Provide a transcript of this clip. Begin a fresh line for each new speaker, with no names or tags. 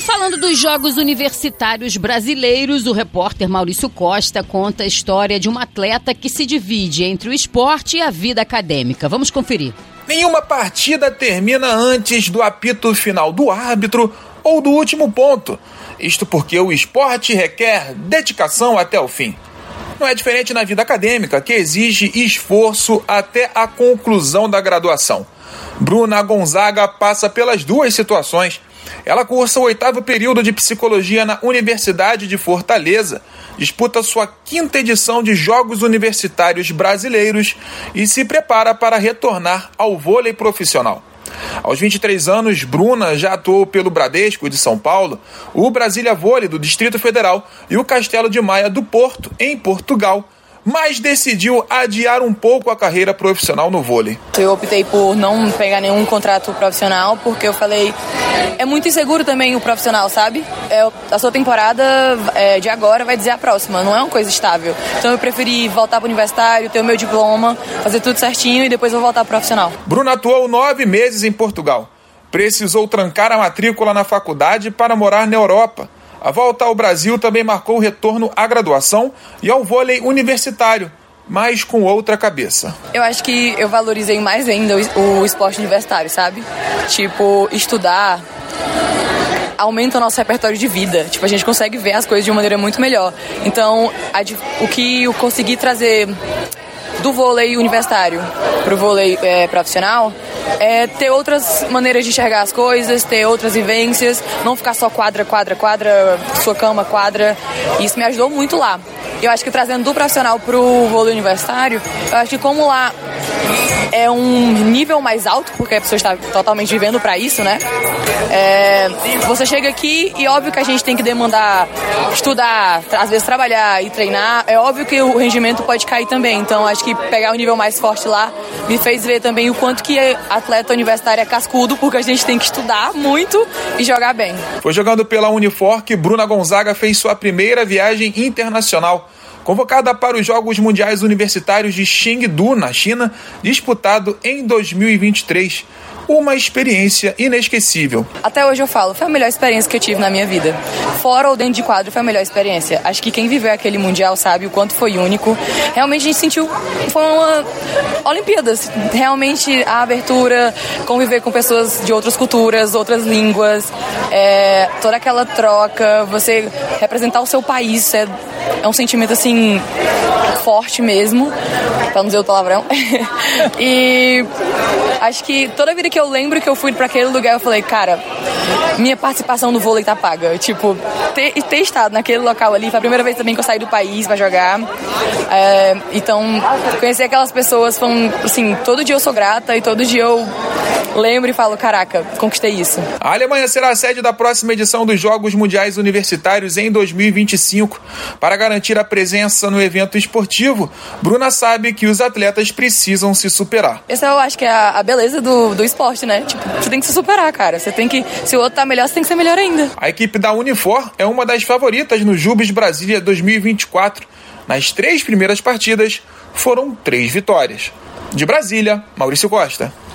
Falando dos Jogos Universitários Brasileiros, o repórter Maurício Costa conta a história de uma atleta que se divide entre o esporte e a vida acadêmica. Vamos conferir.
Nenhuma partida termina antes do apito final do árbitro ou do último ponto. Isto porque o esporte requer dedicação até o fim. Não é diferente na vida acadêmica, que exige esforço até a conclusão da graduação. Bruna Gonzaga passa pelas duas situações. Ela cursa o 8º período de Psicologia na Universidade de Fortaleza, disputa sua 5ª edição de Jogos Universitários Brasileiros e se prepara para retornar ao vôlei profissional. Aos 23 anos, Bruna já atuou pelo Bradesco de São Paulo, o Brasília Vôlei do Distrito Federal e o Castelo de Maia do Porto, em Portugal, mas decidiu adiar um pouco a carreira profissional no vôlei.
Eu optei por não pegar nenhum contrato profissional, porque eu falei, é muito inseguro também o profissional, sabe? A sua temporada de agora vai dizer a próxima, não é uma coisa estável. Então eu preferi voltar para o universitário, ter o meu diploma, fazer tudo certinho e depois eu voltar para o profissional.
Bruna atuou 9 meses em Portugal. Precisou trancar a matrícula na faculdade para morar na Europa. A volta ao Brasil também marcou o retorno à graduação e ao vôlei universitário, mas com outra cabeça.
Eu acho que eu valorizei mais ainda o esporte universitário, sabe? Tipo, estudar aumenta o nosso repertório de vida. Tipo, a gente consegue ver as coisas de uma maneira muito melhor. Então, o que eu consegui trazer do vôlei universitário para o vôlei profissional é ter outras maneiras de enxergar as coisas, ter outras vivências, não ficar só quadra, sua cama, quadra. Isso me ajudou muito lá. Eu acho que trazendo do profissional pro vôlei universitário, eu acho que como lá é um nível mais alto, porque a pessoa está totalmente vivendo para isso, né? Você chega aqui e óbvio que a gente tem que demandar estudar, às vezes trabalhar e treinar. É óbvio que o rendimento pode cair também. Então acho que pegar um nível mais forte lá me fez ver também o quanto que atleta universitário é cascudo, porque a gente tem que estudar muito e jogar bem.
Foi jogando pela Unifor que Bruna Gonzaga fez sua primeira viagem internacional. Convocada para os Jogos Mundiais Universitários de Chengdu, na China, disputado em 2023. Uma experiência inesquecível.
Até hoje eu falo, foi a melhor experiência que eu tive na minha vida. Fora ou dentro de quadro, foi a melhor experiência. Acho que quem viveu aquele Mundial sabe o quanto foi único. Realmente a gente sentiu, foi uma Olimpíadas. Realmente a abertura, conviver com pessoas de outras culturas, outras línguas, toda aquela troca, você representar o seu país, é um sentimento assim forte mesmo, pra não dizer o palavrão. E acho que toda vida que eu lembro que eu fui pra aquele lugar, eu falei, cara, minha participação no vôlei tá paga. Tipo, ter estado naquele local ali, foi a primeira vez também que eu saí do país pra jogar. Então, conhecer aquelas pessoas, assim, todo dia eu sou grata e todo dia eu lembro e falo, caraca, conquistei isso.
A Alemanha será a sede da próxima edição dos Jogos Mundiais Universitários em 2025. Para garantir a presença no evento esportivo, Bruna sabe que os atletas precisam se superar.
Essa eu acho que é a beleza do esporte, né? Tipo, você tem que se superar, cara. Você tem que, se o outro tá melhor, você tem que ser melhor ainda.
A equipe da Unifor é uma das favoritas no Jubes Brasília 2024. Nas 3 primeiras partidas, foram 3 vitórias. De Brasília, Maurício Costa.